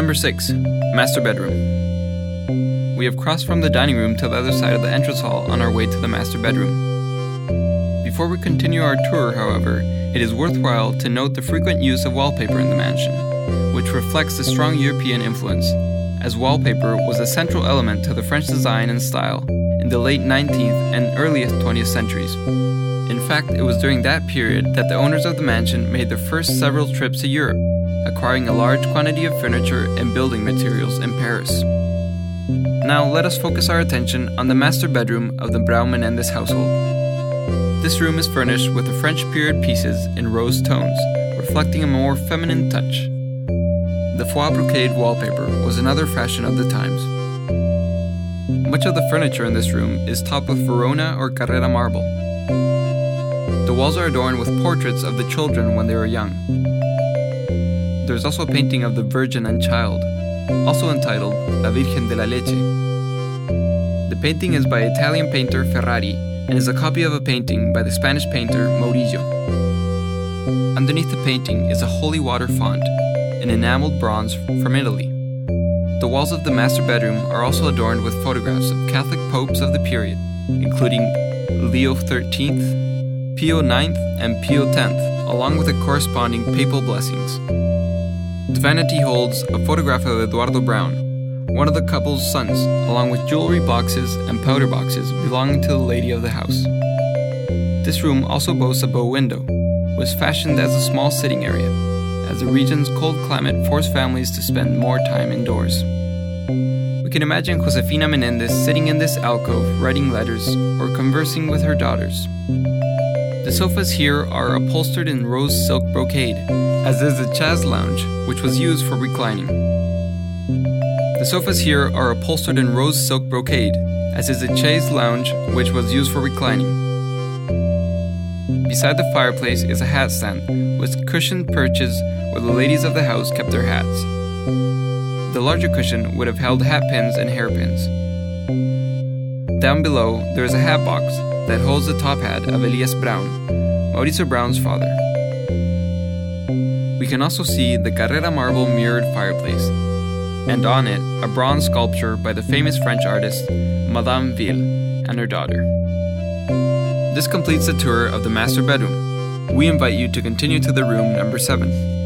Number 6. Master Bedroom. We have crossed from the dining room to the other side of the entrance hall on our way to the master bedroom. Before we continue our tour, however, it is worthwhile to note the frequent use of wallpaper in the mansion, which reflects the strong European influence, as wallpaper was a central element to the French design and style in the late 19th and early 20th centuries. In fact, it was during that period that the owners of the mansion made their first several trips to Europe, acquiring a large quantity of furniture and building materials in Paris. Now let us focus our attention on the master bedroom of the Braun Menendez household. This room is furnished with the French period pieces in rose tones, reflecting a more feminine touch. The foie brocade wallpaper was another fashion of the times. Much of the furniture in this room is topped with Verona or Carrara marble. The walls are adorned with portraits of the children when they were young. There is also a painting of the Virgin and Child, also entitled La Virgen de la Leche. The painting is by Italian painter Ferrari and is a copy of a painting by the Spanish painter Murillo. Underneath the painting is a holy water font, in enameled bronze from Italy. The walls of the master bedroom are also adorned with photographs of Catholic popes of the period, including Leo XIII, Pio IX, and Pio X, along with the corresponding papal blessings. The vanity holds a photograph of Eduardo Braun, one of the couple's sons, along with jewelry boxes and powder boxes belonging to the lady of the house. This room also boasts a bow window, which was fashioned as a small sitting area, as the region's cold climate forced families to spend more time indoors. We can imagine Josefina Menendez sitting in this alcove writing letters or conversing with her daughters. The sofas here are upholstered in rose silk brocade, as is the chaise lounge, which was used for reclining. The sofas here are upholstered in rose silk brocade, as is the chaise lounge, which was used for reclining. Beside the fireplace is a hat stand, with cushioned perches where the ladies of the house kept their hats. The larger cushion would have held hat pins and hairpins. Down below, there is a hat box that holds the top hat of Elias Braun, Mauricio Braun's father. We can also see the Carrara marble mirrored fireplace, and on it, a bronze sculpture by the famous French artist Madame Ville and her daughter. This completes the tour of the master bedroom. We invite you to continue to the room number 7.